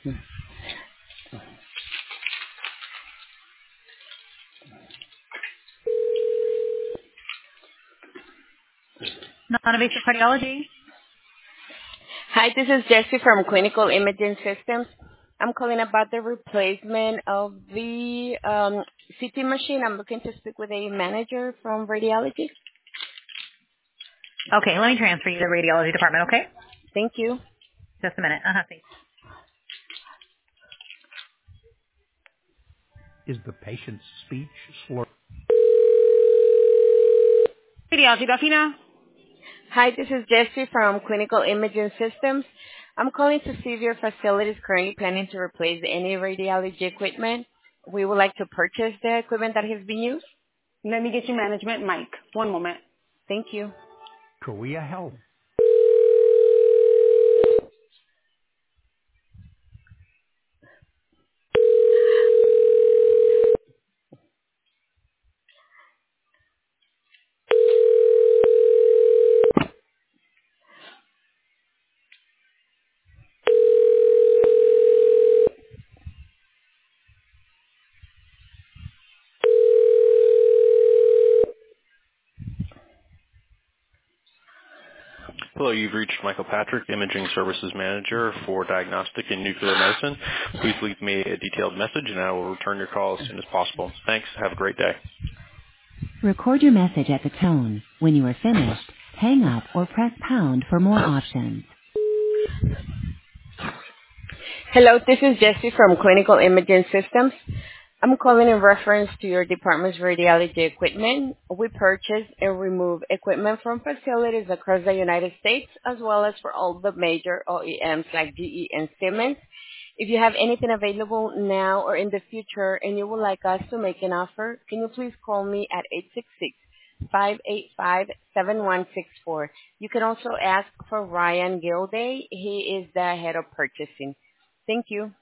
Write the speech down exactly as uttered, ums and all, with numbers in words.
Non-invasive cardiology. Hi, this is Jessie from Clinical Imaging Systems. I'm calling about the replacement of the um, C T machine. I'm looking to speak with a manager from radiology. Okay, let me transfer you to the radiology department, okay? Thank you. Just a minute. Uh-huh, thanks. Is the patient's speech slurred? Radiology, Delfina. Hi, this is Jessie from Clinical Imaging Systems. I'm calling to see if your facility is currently planning to replace any radiology equipment. We would like to purchase the equipment that has been used. Let me get you management, Mike. One moment. Thank you. Korea Health. Hello, you've reached Michael Patrick, Imaging Services Manager for Diagnostic and Nuclear Medicine. Please leave me a detailed message and I will return your call as soon as possible. Thanks. Have a great day. Record your message at the tone. When you are finished, hang up or press pound for more options. Hello, this is Jessie from Clinical Imaging Systems. I'm calling in reference to your department's radiology equipment. We purchase and remove equipment from facilities across the United States, as well as for all the major O E Ms like G E and Siemens. If you have anything available now or in the future and you would like us to make an offer, can you please call me at eight six six, five eight five, seven one six four. You can also ask for Ryan Gilday. He is the head of purchasing. Thank you.